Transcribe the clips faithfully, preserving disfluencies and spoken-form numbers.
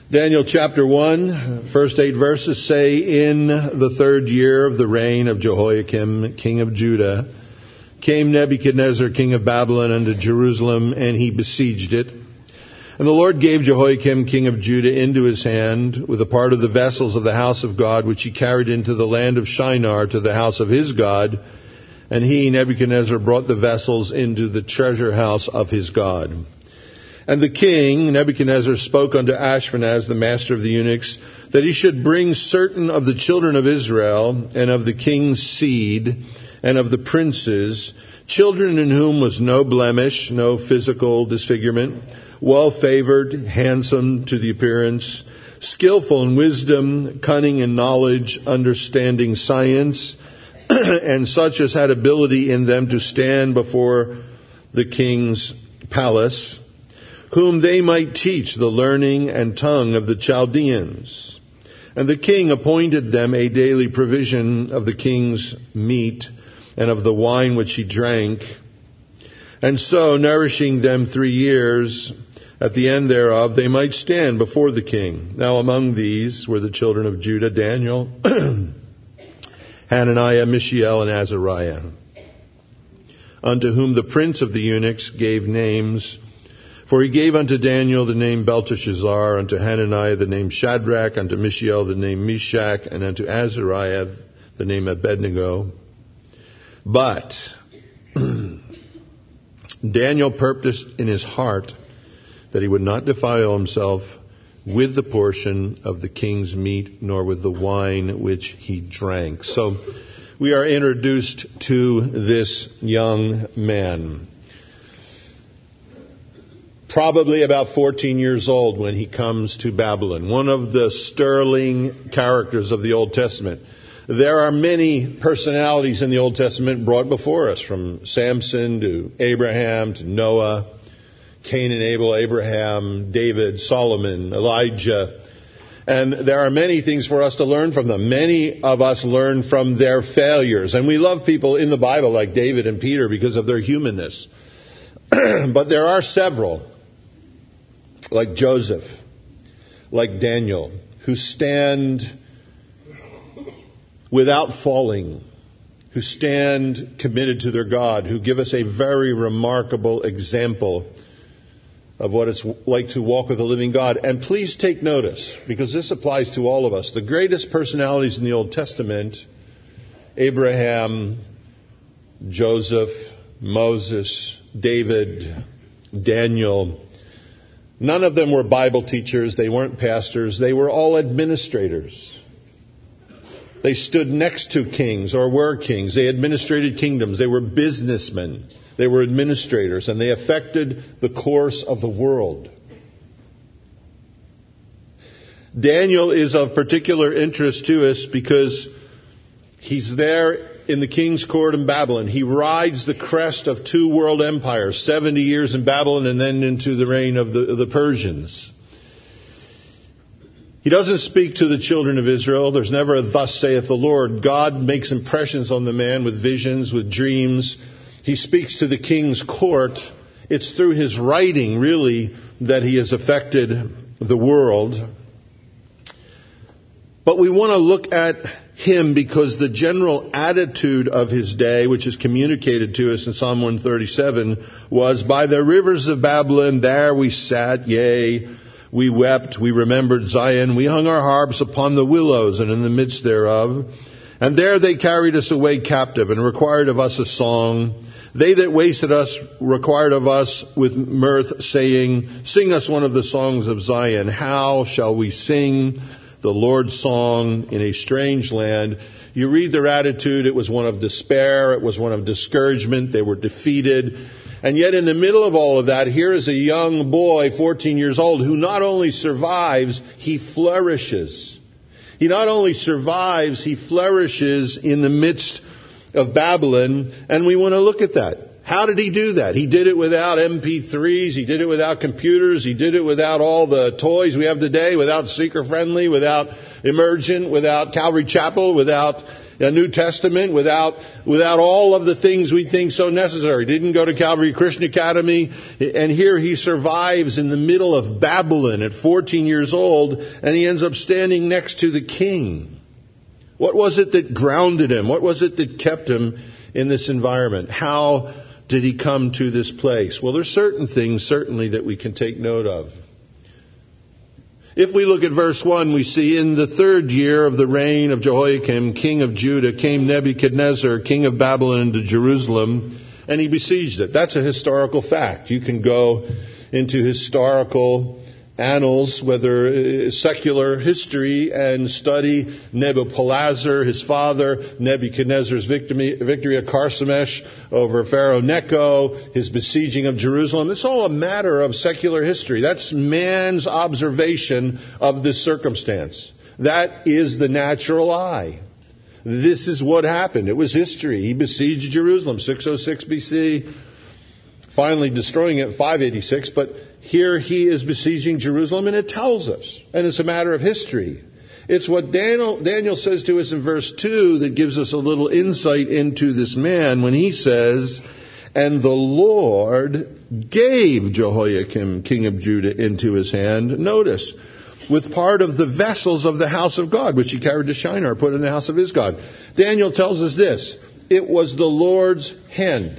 Daniel chapter one, first eight verses say, "In the third year of the reign of Jehoiakim, king of Judah, came Nebuchadnezzar, king of Babylon, unto Jerusalem, and he besieged it. And the Lord gave Jehoiakim, king of Judah, into his hand, with a part of the vessels of the house of God, which he carried into the land of Shinar to the house of his God. And he, Nebuchadnezzar, brought the vessels into the treasure house of his God. And the king, Nebuchadnezzar, spoke unto Ashpenaz, the master of the eunuchs, that he should bring certain of the children of Israel, and of the king's seed, and of the princes, children in whom was no blemish, no physical disfigurement, well-favored, handsome to the appearance, skillful in wisdom, cunning in knowledge, understanding science, and such as had ability in them to stand before the king's palace, whom they might teach the learning and tongue of the Chaldeans. And the king appointed them a daily provision of the king's meat and of the wine which he drank. And so, nourishing them three years, at the end thereof, they might stand before the king. Now among these were the children of Judah, Daniel, Hananiah, Mishael, and Azariah, unto whom the prince of the eunuchs gave names. For he gave unto Daniel the name Belteshazzar, unto Hananiah the name Shadrach, unto Mishael the name Meshach, and unto Azariah the name Abednego. But Daniel purposed in his heart that he would not defile himself with the portion of the king's meat, nor with the wine which he drank. So we are introduced to this young man, probably about fourteen years old when he comes to Babylon, one of the sterling characters of the Old Testament. There are many personalities in the Old Testament brought before us, from Samson to Abraham to Noah, Cain and Abel, Abraham, David, Solomon, Elijah. And there are many things for us to learn from them. Many of us learn from their failures. And we love people in the Bible like David and Peter because of their humanness. But there are several, like Joseph, like Daniel, who stand without falling, who stand committed to their God, who give us a very remarkable example of what it's like to walk with the living God. And please take notice, because this applies to all of us. The greatest personalities in the Old Testament, Abraham, Joseph, Moses, David, Daniel, none of them were Bible teachers. They weren't pastors. They were all administrators. They stood next to kings or were kings. They administrated kingdoms. They were businessmen. They were administrators, and they affected the course of the world. Daniel is of particular interest to us because he's there in the king's court in Babylon. He rides the crest of two world empires, seventy years in Babylon and then into the reign of the, of the Persians. He doesn't speak to the children of Israel. There's never a "thus saith the Lord." God makes impressions on the man with visions, with dreams. He speaks to the king's court. It's through his writing, really, that he has affected the world. But we want to look at him because the general attitude of his day, which is communicated to us in Psalm one thirty-seven, was, "By the rivers of Babylon there we sat, yea, we wept, we remembered Zion, we hung our harps upon the willows and in the midst thereof. And there they carried us away captive and required of us a song. They that wasted us required of us with mirth, saying, Sing us one of the songs of Zion. How shall we sing the Lord's song in a strange land?" You read their attitude. It was one of despair. It was one of discouragement. They were defeated. And yet in the middle of all of that, here is a young boy, fourteen years old, who not only survives, he flourishes. He not only survives, he flourishes in the midst of Babylon. And we want to look at that. How did he do that? He did it without M P threes. He did it without computers. He did it without all the toys we have today, without Seeker Friendly, without Emergent, without Calvary Chapel, without A New Testament without without all of the things we think so necessary. Didn't go to Calvary Christian Academy, and here he survives in the middle of Babylon at fourteen years old, and he ends up standing next to the king. What was it that grounded him? What was it that kept him in this environment? How did he come to this place? Well, there's certain things certainly that we can take note of. If we look at verse one, we see, in the third year of the reign of Jehoiakim, king of Judah, came Nebuchadnezzar, king of Babylon, into Jerusalem, and he besieged it. That's a historical fact. You can go into historical annals, whether secular history, and study Nebuchadnezzar, his father, Nebuchadnezzar's victory, victory at Carchemish over Pharaoh Necho, his besieging of Jerusalem. It's all a matter of secular history. That's man's observation of this circumstance. That is the natural eye. This is what happened. It was history. He besieged Jerusalem, six oh six B C, finally destroying it in five eighty-six, but here he is besieging Jerusalem, and it tells us. And it's a matter of history. It's what Daniel, Daniel says to us in verse two that gives us a little insight into this man when he says, "And the Lord gave Jehoiakim, king of Judah, into his hand." Notice, with part of the vessels of the house of God, which he carried to Shinar, put in the house of his God. Daniel tells us this: it was the Lord's hand.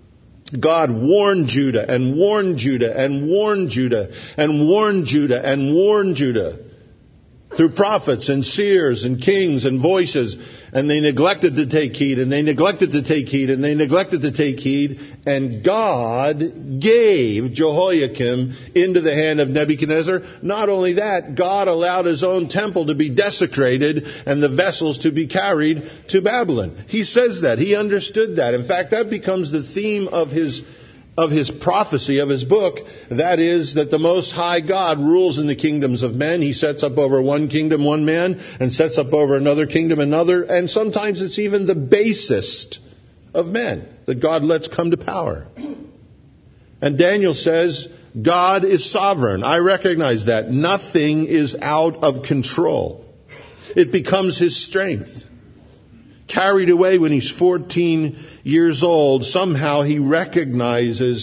God warned Judah and warned Judah and warned Judah and warned Judah and warned Judah through prophets and seers and kings and voices. And they neglected to take heed, and they neglected to take heed, and they neglected to take heed. And God gave Jehoiakim into the hand of Nebuchadnezzar. Not only that, God allowed his own temple to be desecrated and the vessels to be carried to Babylon. He says that. He understood that. In fact, that becomes the theme of his of his prophecy, of his book. That is, that the Most High God rules in the kingdoms of men. He sets up over one kingdom one man, and sets up over another kingdom another, and sometimes it's even the basest of men that God lets come to power. And Daniel says, God is sovereign. I recognize that. Nothing is out of control. It becomes his strength. Carried away when he's fourteen years old, somehow he recognizes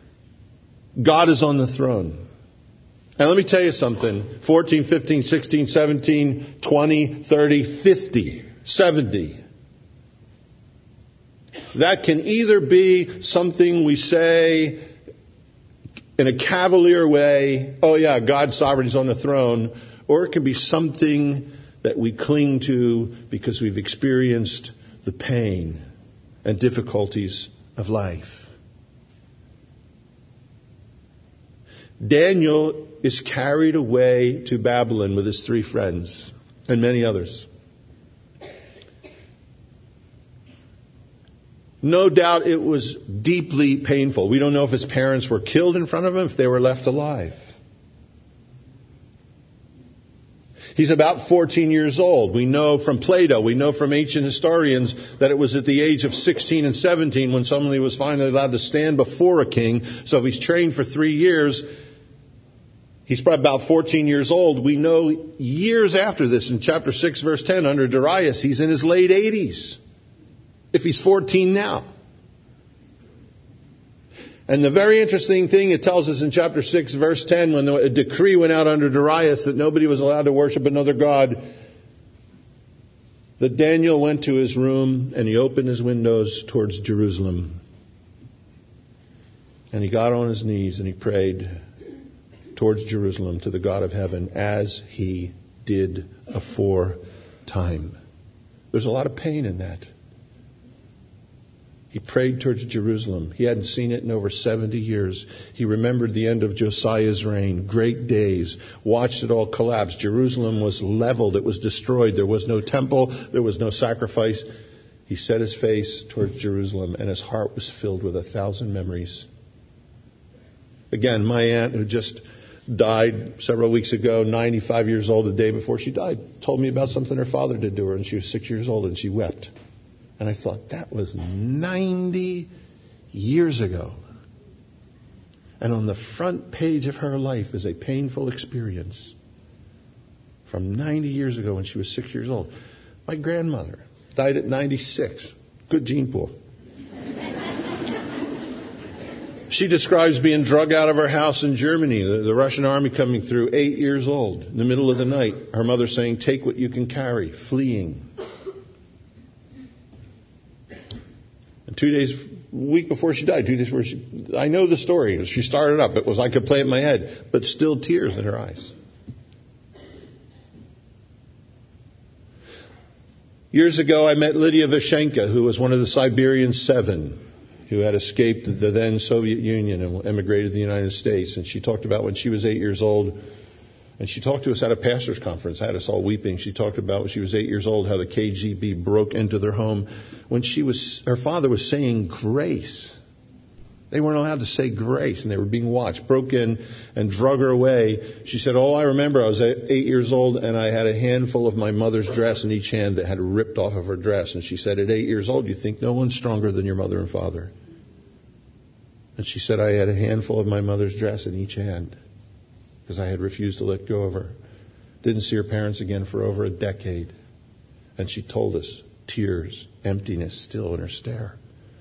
God is on the throne. And let me tell you something. fourteen, fifteen, sixteen, seventeen, twenty, thirty, fifty, seventy. That can either be something we say in a cavalier way, oh yeah, God's sovereign, he's on the throne, or it can be something that we cling to because we've experienced the pain and difficulties of life. Daniel is carried away to Babylon with his three friends and many others. No doubt it was deeply painful. We don't know if his parents were killed in front of him, if they were left alive. He's about fourteen years old. We know from Plato, we know from ancient historians that it was at the age of sixteen and seventeen when somebody was finally allowed to stand before a king. So if he's trained for three years, he's probably about fourteen years old. We know years after this, in chapter six, verse ten, under Darius, he's in his late eighties. If he's fourteen now. And the very interesting thing it tells us in chapter six, verse ten, when a decree went out under Darius that nobody was allowed to worship another god, that Daniel went to his room and he opened his windows towards Jerusalem. And he got on his knees and he prayed towards Jerusalem to the God of heaven, as he did aforetime. There's a lot of pain in that. He prayed towards Jerusalem. He hadn't seen it in over seventy years. He remembered the end of Josiah's reign. Great days. Watched it all collapse. Jerusalem was leveled. It was destroyed. There was no temple. There was no sacrifice. He set his face towards Jerusalem, and his heart was filled with a thousand memories. Again, my aunt, who just died several weeks ago, ninety-five years old, the day before she died, told me about something her father did to her, and she was six years old, and she wept. And I thought, that was ninety years ago. And on the front page of her life is a painful experience from ninety years ago when she was six years old. My grandmother, Died at ninety-six. Good gene pool. She describes being drug out of her house in Germany, the, the Russian army coming through, eight years old, in the middle of the night. Her mother saying, take what you can carry, fleeing. And two days, a week before she died, two days before she, I know the story. She started up. It was, I could play it in my head, but still tears in her eyes. Years ago, I met Lydia Vashenka, who was one of the Siberian Seven, who had escaped the then Soviet Union and emigrated to the United States. And she talked about when she was eight years old, and she talked to us at a pastor's conference, had us all weeping. She talked about when she was eight years old, how the K G B broke into their home. When she was, her father was saying grace. They weren't allowed to say grace, and they were being watched. Broke in and drug her away. She said, oh, I remember I was eight years old, and I had a handful of my mother's dress in each hand that had ripped off of her dress. And she said, at eight years old, you think no one's stronger than your mother and father. And she said, I had a handful of my mother's dress in each hand because I had refused to let go of her. Didn't see her parents again for over a decade. And she told us, tears, emptiness still in her stare.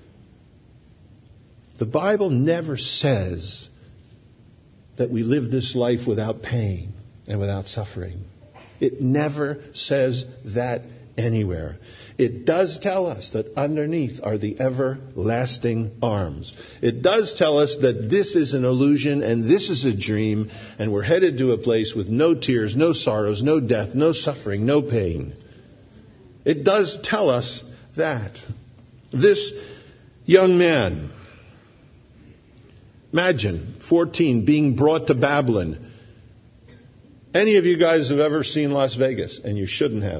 The Bible never says that we live this life without pain and without suffering. It never says that anywhere. It does tell us that underneath are the everlasting arms. It does tell us that this is an illusion and this is a dream, and we're headed to a place with no tears, no sorrows, no death, no suffering, no pain. It does tell us that. This young man, imagine, fourteen, being brought to Babylon. Any of you guys have ever seen Las Vegas? And you shouldn't have.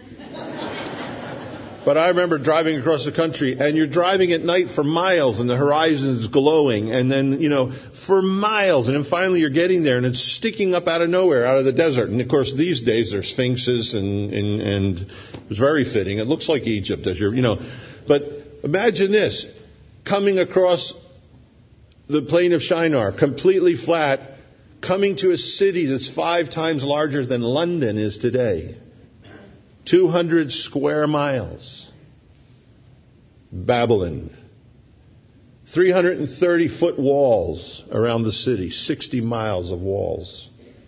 But I remember driving across the country, and you're driving at night for miles, and the horizon is glowing, and then, you know, for miles, and then finally you're getting there, and it's sticking up out of nowhere, out of the desert. And of course, these days there's sphinxes, and, and, and it's very fitting. It looks like Egypt, as you're, you know. But imagine this, coming across the plain of Shinar, completely flat, coming to a city that's five times larger than London is today. two hundred square miles. Babylon. three hundred thirty foot walls around the city. sixty miles of walls.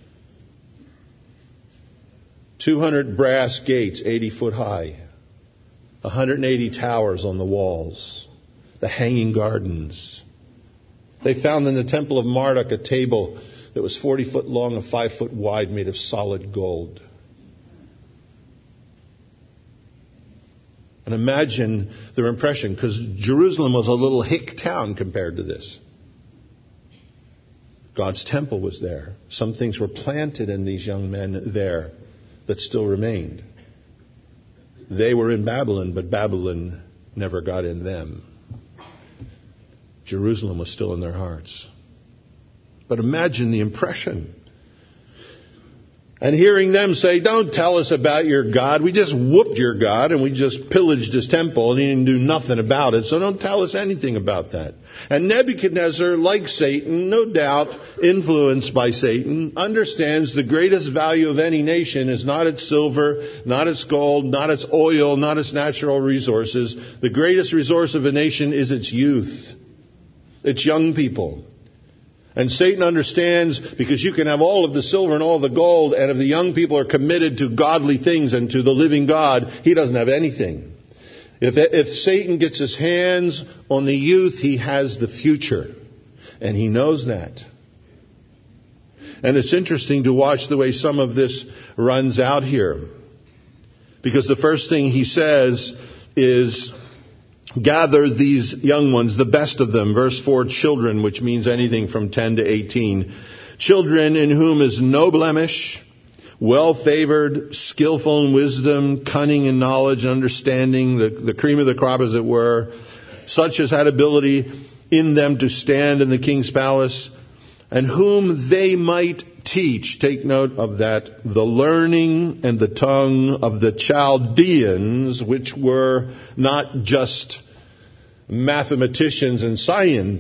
two hundred brass gates, eighty foot high. one hundred eighty towers on the walls. The Hanging Gardens. They found in the Temple of Marduk a table that was forty foot long and five foot wide, made of solid gold. And imagine their impression, because Jerusalem was a little hick town compared to this. God's temple was there. Some things were planted in these young men there that still remained. They were in Babylon, but Babylon never got in them. Jerusalem was still in their hearts. But imagine the impression. And hearing them say, don't tell us about your God. We just whooped your God and we just pillaged his temple and he didn't do nothing about it. So don't tell us anything about that. And Nebuchadnezzar, like Satan, no doubt influenced by Satan, understands the greatest value of any nation is not its silver, not its gold, not its oil, not its natural resources. The greatest resource of a nation is its youth, its young people. And Satan understands, because you can have all of the silver and all the gold, and if the young people are committed to godly things and to the living God, he doesn't have anything. If, if Satan gets his hands on the youth, he has the future. And he knows that. And it's interesting to watch the way some of this runs out here. Because the first thing he says is, gather these young ones, the best of them. Verse four, children, which means anything from ten to eighteen. Children in whom is no blemish, well-favored, skillful in wisdom, cunning in knowledge and understanding, the, the cream of the crop as it were, such as had ability in them to stand in the king's palace, and whom they might teach, take note of that, the learning and the tongue of the Chaldeans, which were not just mathematicians and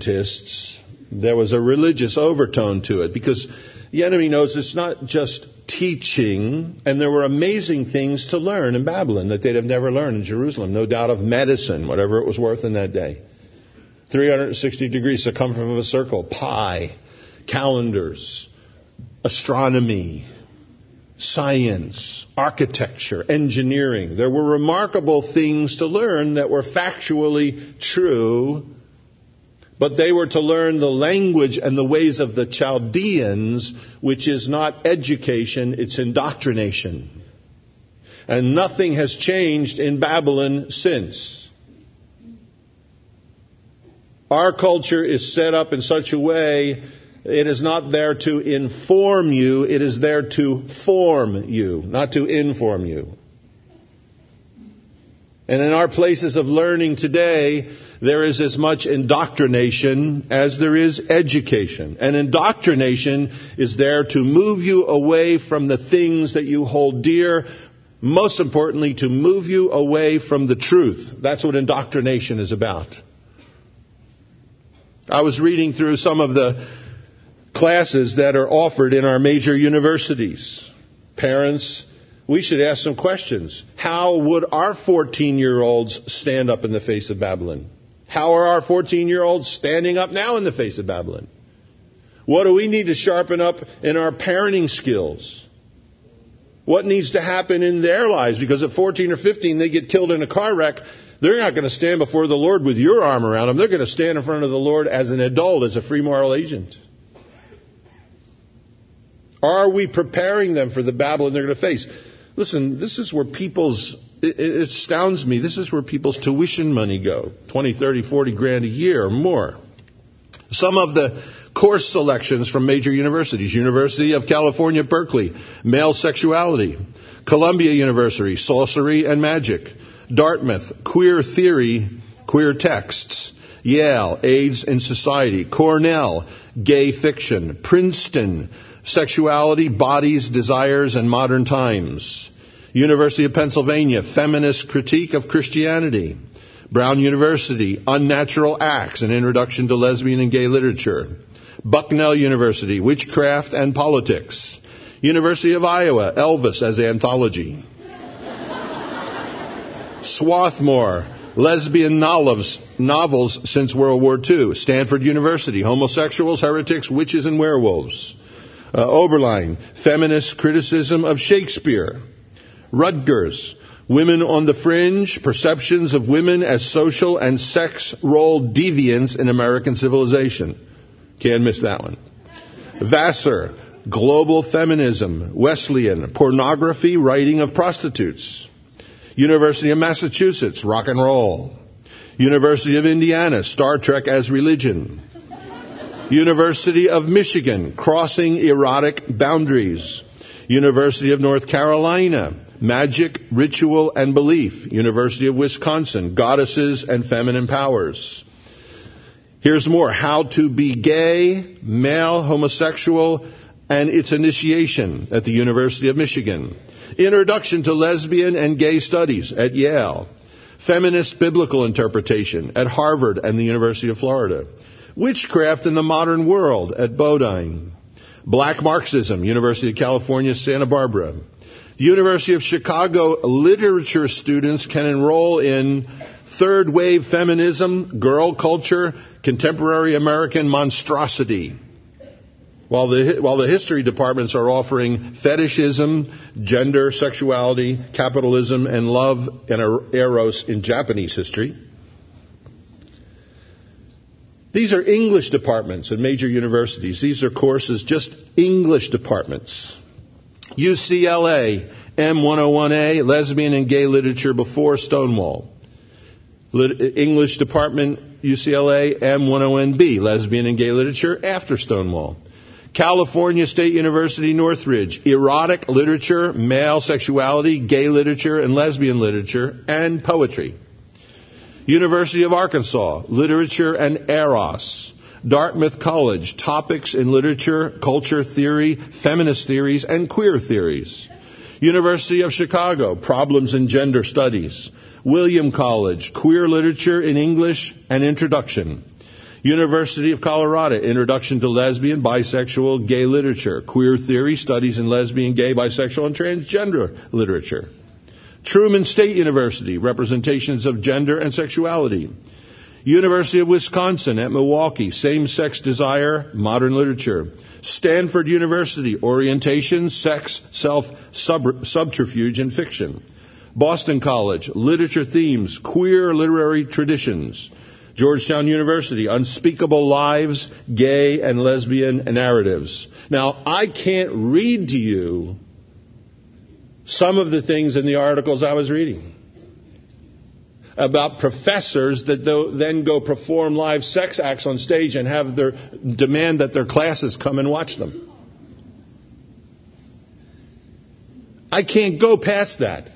scientists. There was a religious overtone to it, because the enemy knows it's not just teaching, and there were amazing things to learn in Babylon that they'd have never learned in Jerusalem. No doubt of medicine, whatever it was worth in that day. three hundred sixty degrees circumference of a circle, pi, calendars, astronomy, science, architecture, engineering. There were remarkable things to learn that were factually true, but they were to learn the language and the ways of the Chaldeans, which is not education, it's indoctrination. And nothing has changed in Babylon since. Our culture is set up in such a way, it is not there to inform you, it is there to form you, not to inform you. And in our places of learning today, there is as much indoctrination as there is education. And indoctrination is there to move you away from the things that you hold dear, most importantly, to move you away from the truth. That's what indoctrination is about. I was reading through some of the classes that are offered in our major universities. Parents, we should ask some questions. How would our fourteen-year-olds stand up in the face of Babylon? How are our fourteen-year-olds standing up now in the face of Babylon? What do we need to sharpen up in our parenting skills? What needs to happen in their lives? Because at fourteen or fifteen, they get killed in a car wreck. They're not going to stand before the Lord with your arm around them. They're going to stand in front of the Lord as an adult, as a free moral agent. Are we preparing them for the Babylon they're going to face? Listen, this is where people's, it, it astounds me, this is where people's tuition money go. twenty, thirty, forty grand a year or more. Some of the course selections from major universities. University of California, Berkeley, male sexuality. Columbia University, sorcery and magic. Dartmouth, queer theory, queer texts. Yale, AIDS in society. Cornell, gay fiction. Princeton, sexuality, bodies, desires, and modern times. University of Pennsylvania, feminist critique of Christianity. Brown University, unnatural acts, an introduction to lesbian and gay literature. Bucknell University, witchcraft and politics. University of Iowa, Elvis as anthology. Swarthmore, lesbian novels, novels since World War Two. Stanford University, homosexuals, heretics, witches, and werewolves. Uh, Oberlin, feminist criticism of Shakespeare. Rutgers, women on the fringe, perceptions of women as social and sex role deviants in American civilization. Can't miss that one. Vassar, global feminism, Wesleyan, pornography, writing of prostitutes. University of Massachusetts, rock and roll. University of Indiana, Star Trek as religion. University of Michigan, crossing erotic boundaries. University of North Carolina, magic, ritual, and belief. University of Wisconsin, goddesses and feminine powers. Here's more. How to be gay, male, homosexual, and its initiation at the University of Michigan. Introduction to lesbian and gay studies at Yale. Feminist biblical interpretation at Harvard and the University of Florida. Witchcraft in the modern world at Bodine. Black Marxism, University of California, Santa Barbara. The University of Chicago literature students can enroll in third wave feminism, girl culture, contemporary American monstrosity. While the, while the history departments are offering fetishism, gender, sexuality, capitalism, and love and eros in Japanese history. These are English departments in major universities. These are courses, just English departments. U C L A, M one oh one A, lesbian and gay literature before Stonewall. Lit- English department, U C L A, M one oh one B, lesbian and gay literature after Stonewall. California State University, Northridge, erotic literature, male sexuality, gay literature, and lesbian literature, and poetry. University of Arkansas, literature and eros. Dartmouth College, topics in literature, culture theory, feminist theories, and queer theories. University of Chicago, problems in gender studies. William College, queer literature in English and introduction. University of Colorado, Introduction to Lesbian, Bisexual, Gay Literature. Queer Theory, Studies in Lesbian, Gay, Bisexual, and Transgender Literature. Truman State University, Representations of Gender and Sexuality. University of Wisconsin at Milwaukee, Same-Sex Desire, Modern Literature. Stanford University, Orientation, Sex, Self, sub- Subterfuge, and Fiction. Boston College, Literature Themes, Queer Literary Traditions. Georgetown University, Unspeakable Lives, Gay and Lesbian Narratives. Now, I can't read to you some of the things in the articles I was reading about professors that then go perform live sex acts on stage and have their demand that their classes come and watch them. I can't go past that.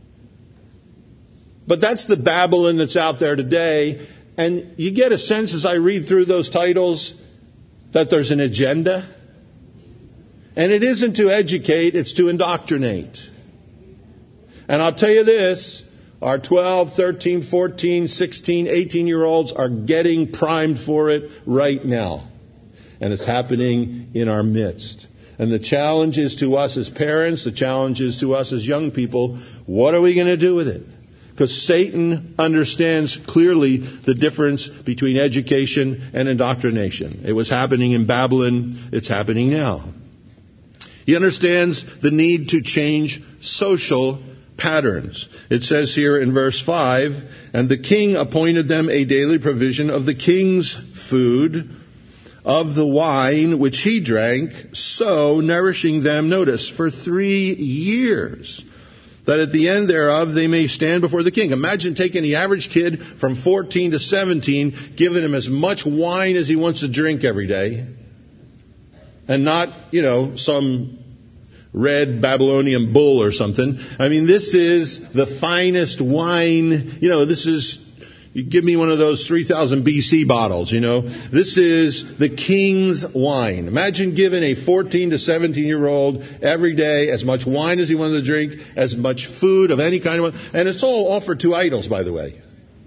But that's the Babylon that's out there today. And you get a sense as I read through those titles that there's an agenda. And it isn't to educate, it's to indoctrinate. And I'll tell you this, our twelve, thirteen, fourteen, sixteen, eighteen-year-olds are getting primed for it right now. And it's happening in our midst. And the challenge is to us as parents, the challenge is to us as young people, what are we going to do with it? Because Satan understands clearly the difference between education and indoctrination. It was happening in Babylon. It's happening now. He understands the need to change social patterns. It says here in verse five, and the king appointed them a daily provision of the king's food, of the wine which he drank, so nourishing them, notice, for three years. That at the end thereof they may stand before the king. Imagine taking the average kid from fourteen to seventeen, giving him as much wine as he wants to drink every day. And not, you know, some red Babylonian bull or something. I mean, this is the finest wine. You know, this is, you give me one of those three thousand B C bottles, you know. This is the king's wine. Imagine giving a fourteen to seventeen-year-old every day as much wine as he wanted to drink, as much food of any kind of one. And it's all offered to idols, by the way.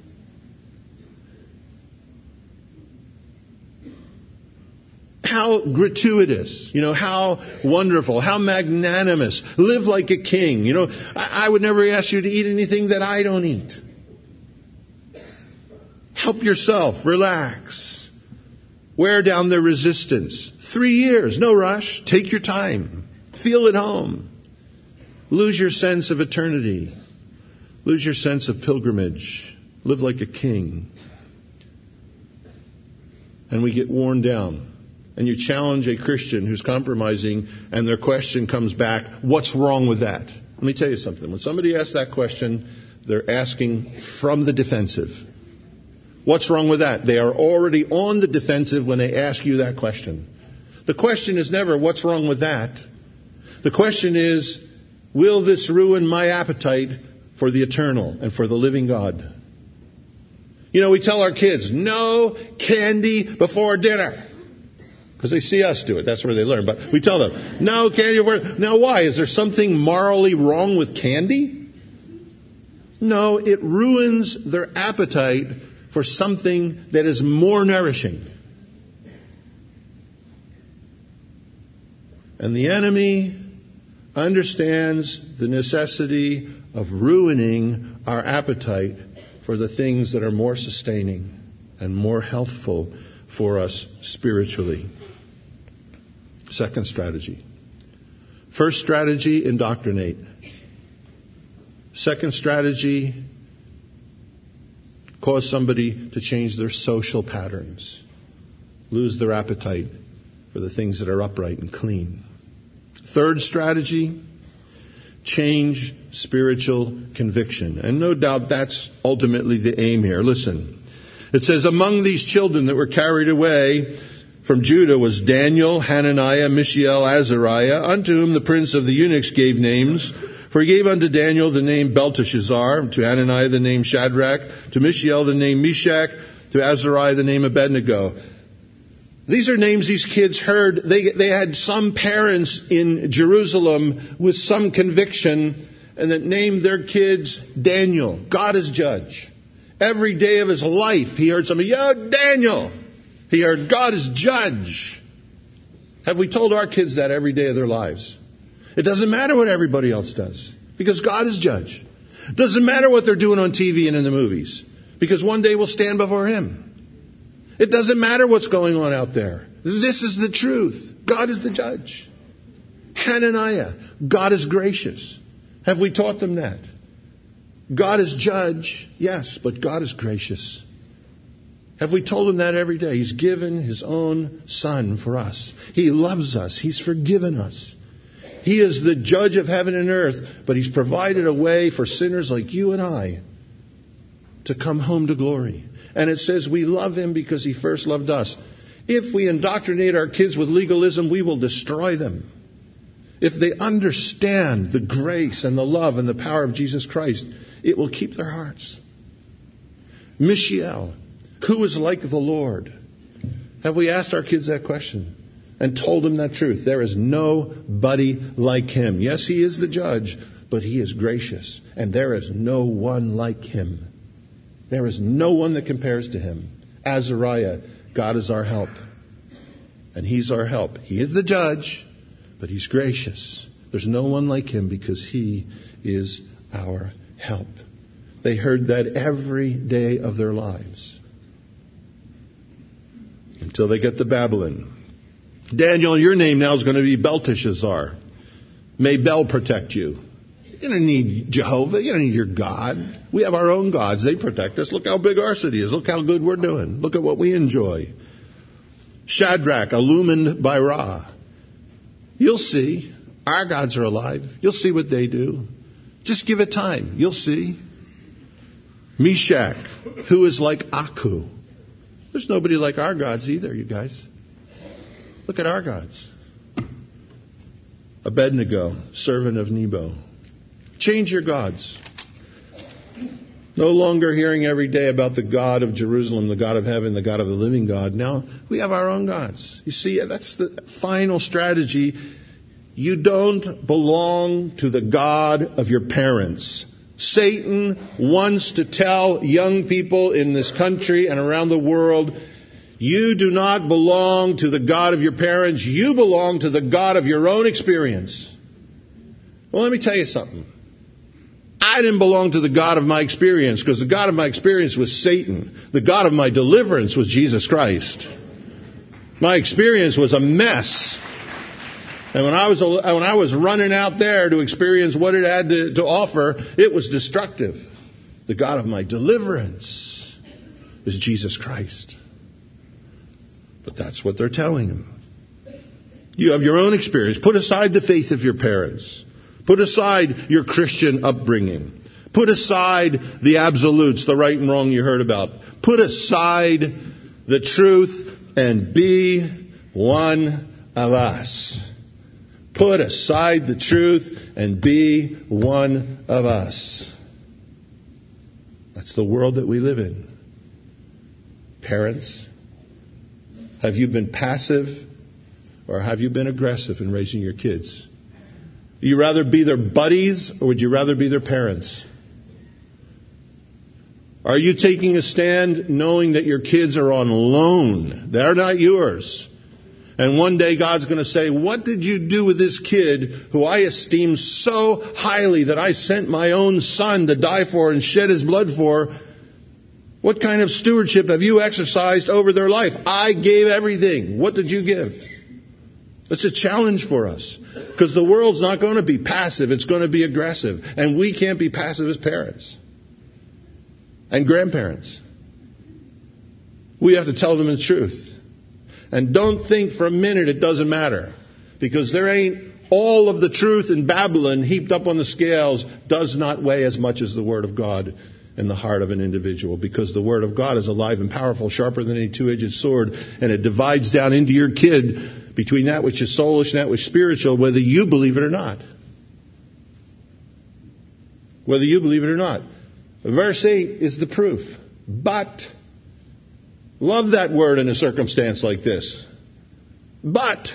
How gratuitous, you know, how wonderful, how magnanimous. Live like a king. You know, I, I would never ask you to eat anything that I don't eat. Help yourself. Relax. Wear down the resistance. Three years. No rush. Take your time. Feel at home. Lose your sense of eternity. Lose your sense of pilgrimage. Live like a king. And we get worn down. And you challenge a Christian who's compromising, and their question comes back, what's wrong with that? Let me tell you something. When somebody asks that question, they're asking from the defensive. What's wrong with that? They are already on the defensive when they ask you that question. The question is never, what's wrong with that? The question is, will this ruin my appetite for the eternal and for the living God? You know, we tell our kids, no candy before dinner. Because they see us do it. That's where they learn. But we tell them, no candy before. Now why? Is there something morally wrong with candy? No, it ruins their appetite for something that is more nourishing. And the enemy understands the necessity of ruining our appetite for the things that are more sustaining and more healthful for us spiritually. Second strategy. First strategy, indoctrinate. Second strategy, cause somebody to change their social patterns, lose their appetite for the things that are upright and clean. Third strategy, change spiritual conviction. And no doubt that's ultimately the aim here. Listen, it says, among these children that were carried away from Judah was Daniel, Hananiah, Mishael, Azariah, unto whom the prince of the eunuchs gave names. For he gave unto Daniel the name Belteshazzar, to Hananiah the name Shadrach, to Mishael the name Meshach, to Azariah the name Abednego. These are names these kids heard. They, they had some parents in Jerusalem with some conviction and that named their kids Daniel. God is judge. Every day of his life he heard somebody, yo, Daniel. He heard God is judge. Have we told our kids that every day of their lives? It doesn't matter what everybody else does, because God is judge. It doesn't matter what they're doing on T V and in the movies, because one day we'll stand before Him. It doesn't matter what's going on out there. This is the truth. God is the judge. Hananiah, God is gracious. Have we taught them that? God is judge, yes, but God is gracious. Have we told them that every day? He's given His own Son for us. He loves us. He's forgiven us. He is the judge of heaven and earth, but He's provided a way for sinners like you and I to come home to glory. And it says we love Him because He first loved us. If we indoctrinate our kids with legalism, we will destroy them. If they understand the grace and the love and the power of Jesus Christ, it will keep their hearts. Mishael, who is like the Lord? Have we asked our kids that question and told them that truth? There is nobody like Him. Yes, He is the judge, but He is gracious. And there is no one like Him. There is no one that compares to Him. Azariah, God is our help. And He's our help. He is the judge, but He's gracious. There's no one like Him because He is our help. They heard that every day of their lives. Until they get to Babylon. Daniel, your name now is going to be Belteshazzar. May Bel protect you. You don't need Jehovah. You don't need your God. We have our own gods. They protect us. Look how big our city is. Look how good we're doing. Look at what we enjoy. Shadrach, illumined by Ra. You'll see. Our gods are alive. You'll see what they do. Just give it time. You'll see. Meshach, who is like Aku. There's nobody like our gods either, you guys. Look at our gods. Abednego, servant of Nebo. Change your gods. No longer hearing every day about the God of Jerusalem, the God of heaven, the God of the living God. Now we have our own gods. You see, that's the final strategy. You don't belong to the God of your parents. Satan wants to tell young people in this country and around the world, you do not belong to the God of your parents. You belong to the God of your own experience. Well, let me tell you something. I didn't belong to the God of my experience because the God of my experience was Satan. The God of my deliverance was Jesus Christ. My experience was a mess. And when I was when I was running out there to experience what it had to, to offer, it was destructive. The God of my deliverance is Jesus Christ. But that's what they're telling him. You have your own experience. Put aside the faith of your parents. Put aside your Christian upbringing. Put aside the absolutes, the right and wrong you heard about. Put aside the truth and be one of us. Put aside the truth and be one of us. That's the world that we live in. Parents, have you been passive or have you been aggressive in raising your kids? Would you rather be their buddies or would you rather be their parents? Are you taking a stand knowing that your kids are on loan? They're not yours. And one day God's going to say, what did you do with this kid who I esteem so highly that I sent my own son to die for and shed his blood for? What kind of stewardship have you exercised over their life? I gave everything. What did you give? It's a challenge for us because the world's not going to be passive. It's going to be aggressive. And we can't be passive as parents and grandparents. We have to tell them the truth. And don't think for a minute it doesn't matter. Because there ain't all of the truth in Babylon heaped up on the scales does not weigh as much as the Word of God in the heart of an individual. Because the Word of God is alive and powerful, sharper than any two-edged sword. And it divides down into your kid between that which is soulish and that which is spiritual, whether you believe it or not. Whether you believe it or not. Verse eight is the proof. But... love that word in a circumstance like this. But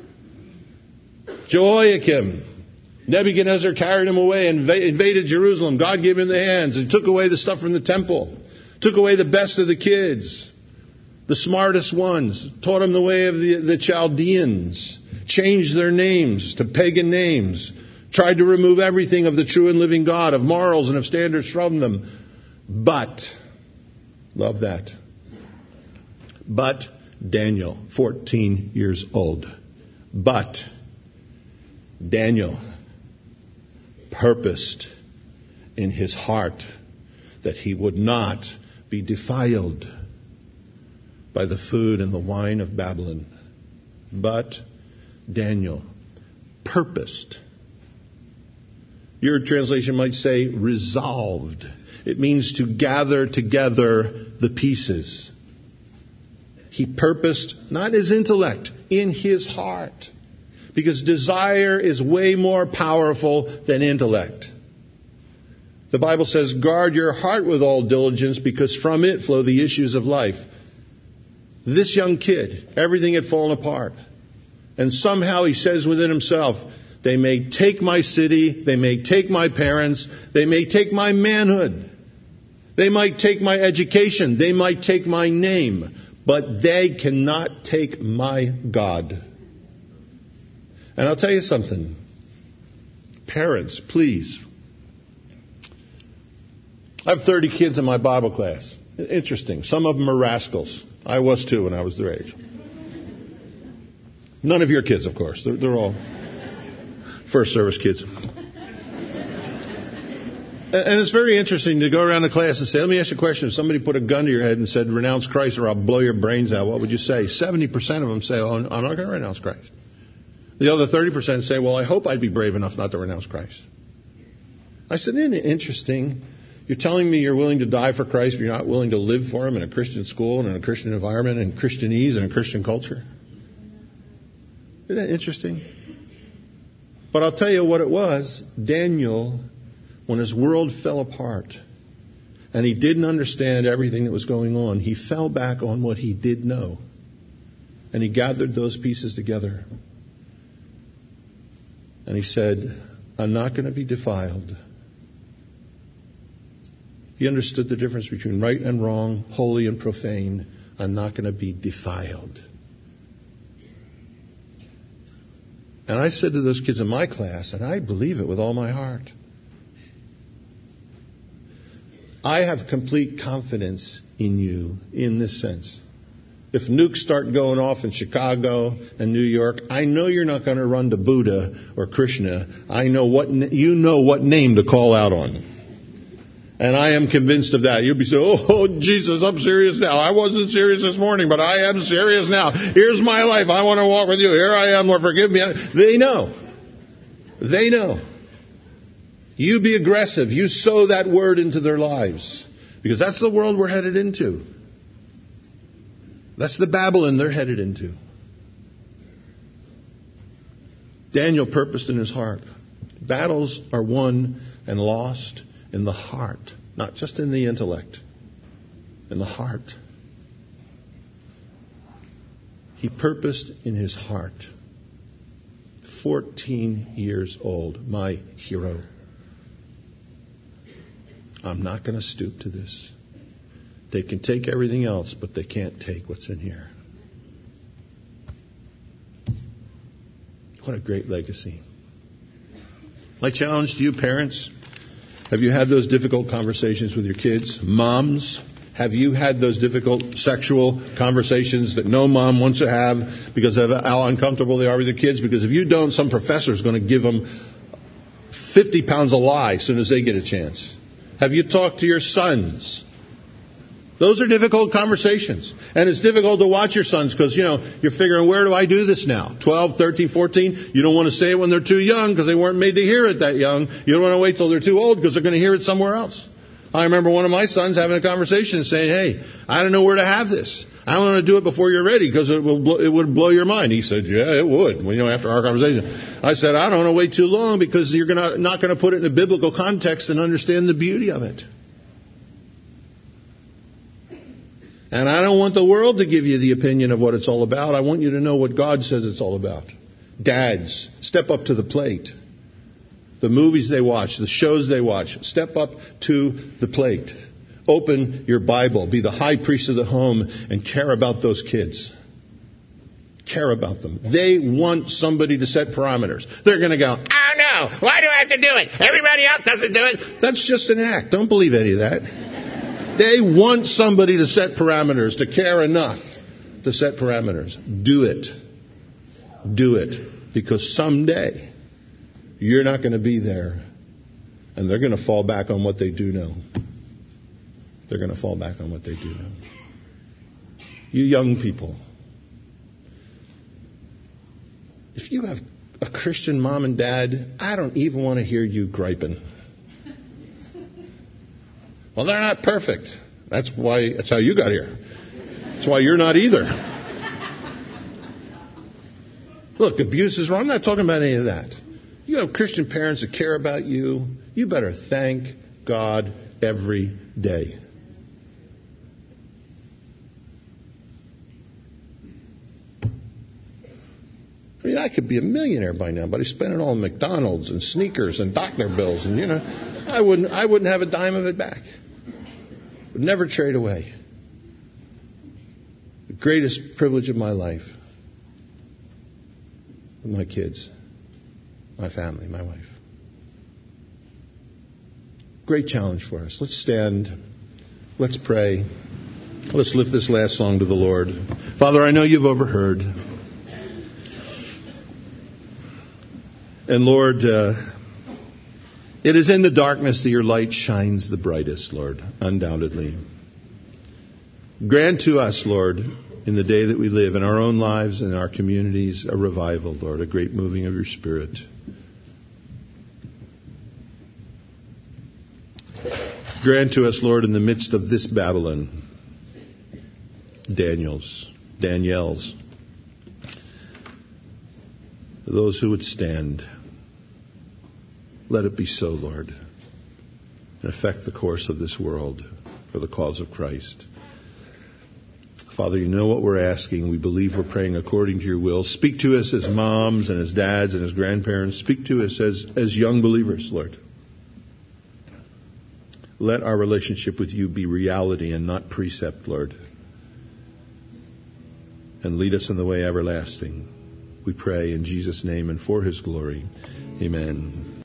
Jehoiakim, Nebuchadnezzar carried him away and invaded Jerusalem. God gave him the hands and took away the stuff from the temple. Took away the best of the kids. The smartest ones. Taught them the way of the, the Chaldeans. Changed their names to pagan names. Tried to remove everything of the true and living God, of morals and of standards from them. But, love that. But Daniel, fourteen years old. But Daniel purposed in his heart that he would not be defiled by the food and the wine of Babylon. But Daniel purposed. Your translation might say resolved. It means to gather together the pieces. He purposed, not his intellect, in his heart. Because desire is way more powerful than intellect. The Bible says, guard your heart with all diligence, because from it flow the issues of life. This young kid, everything had fallen apart. And somehow he says within himself, they may take my city, they may take my parents, they may take my manhood, they might take my education, they might take my name, but they cannot take my God. And I'll tell you something. Parents, please. I have thirty kids in my Bible class. Interesting. Some of them are rascals. I was too when I was their age. None of your kids, of course. They're, they're all first service kids. And it's very interesting to go around the class and say, let me ask you a question. If somebody put a gun to your head and said, renounce Christ or I'll blow your brains out, what would you say? seventy percent of them say, oh, I'm not going to renounce Christ. The other thirty percent say, well, I hope I'd be brave enough not to renounce Christ. I said, isn't it interesting? You're telling me you're willing to die for Christ, but you're not willing to live for Him in a Christian school and in a Christian environment and Christianese and a Christian culture? Isn't that interesting? But I'll tell you what it was. Daniel, when his world fell apart and he didn't understand everything that was going on, he fell back on what he did know. And he gathered those pieces together. And he said, I'm not going to be defiled. He understood the difference between right and wrong, holy and profane. I'm not going to be defiled. And I said to those kids in my class, and I believe it with all my heart, I have complete confidence in you in this sense. If nukes start going off in Chicago and New York, I know you're not going to run to Buddha or Krishna. I know what you know what name to call out on. And I am convinced of that. You'll be saying, oh, Jesus, I'm serious now. I wasn't serious this morning, but I am serious now. Here's my life. I want to walk with you. Here I am, Lord, forgive me. They know. They know. You be aggressive. You sow that word into their lives. Because that's the world we're headed into. That's the Babylon they're headed into. Daniel purposed in his heart. Battles are won and lost in the heart, not just in the intellect, in the heart. He purposed in his heart. fourteen years old, my hero. I'm not going to stoop to this. They can take everything else, but they can't take what's in here. What a great legacy. My challenge to you parents, have you had those difficult conversations with your kids? Moms, have you had those difficult sexual conversations that no mom wants to have because of how uncomfortable they are with their kids? Because if you don't, some professor is going to give them fifty pounds of lie as soon as they get a chance. Have you talked to your sons? Those are difficult conversations. And it's difficult to watch your sons because, you know, you're figuring, where do I do this now? twelve, thirteen, fourteen. You don't want to say it when they're too young because they weren't made to hear it that young. You don't want to wait till they're too old because they're going to hear it somewhere else. I remember one of my sons having a conversation saying, hey, I don't know where to have this. I don't want to do it before you're ready because it will blow, it would blow your mind. He said, yeah, it would. Well, you know, after our conversation, I said, I don't want to wait too long because you're gonna, not going to put it in a biblical context and understand the beauty of it. And I don't want the world to give you the opinion of what it's all about. I want you to know what God says it's all about. Dads, step up to the plate. The movies they watch, the shows they watch, step up to the plate. open your Bible, be the high priest of the home, and care about those kids. Care about them. They want somebody to set parameters. They're going to go, oh no, why do I have to do it? Everybody else doesn't do it. That's just an act. Don't believe any of that. They want somebody to set parameters, to care enough to set parameters. Do it. Do it. Because someday you're not going to be there, and they're going to fall back on what they do know. They're going to fall back on what they do know. You young people, if you have a Christian mom and dad, I don't even want to hear you griping. Well, they're not perfect. That's why. That's how you got here. That's why you're not either. Look, abuse is wrong. I'm not talking about any of that. You have Christian parents that care about you. You better thank God every day. I mean, I could be a millionaire by now, but I spend it all on McDonald's and sneakers and doctor bills, and you know, I wouldn't, I wouldn't have a dime of it back. Would never trade away. The greatest privilege of my life. My kids, my family, my wife. Great challenge for us. Let's stand. Let's pray. Let's lift this last song to the Lord. Father, I know you've overheard. And Lord, uh, it is in the darkness that your light shines the brightest, Lord, undoubtedly. Grant to us, Lord, in the day that we live, in our own lives and our communities, a revival, Lord, a great moving of your Spirit. Grant to us, Lord, in the midst of this Babylon, Daniel's, Danielle's, those who would stand. Let it be so, Lord, and affect the course of this world for the cause of Christ. Father, you know what we're asking. We believe we're praying according to your will. Speak to us as moms and as dads and as grandparents. Speak to us as, as young believers, Lord. Let our relationship with you be reality and not precept, Lord. And lead us in the way everlasting. We pray in Jesus' name and for his glory. Amen.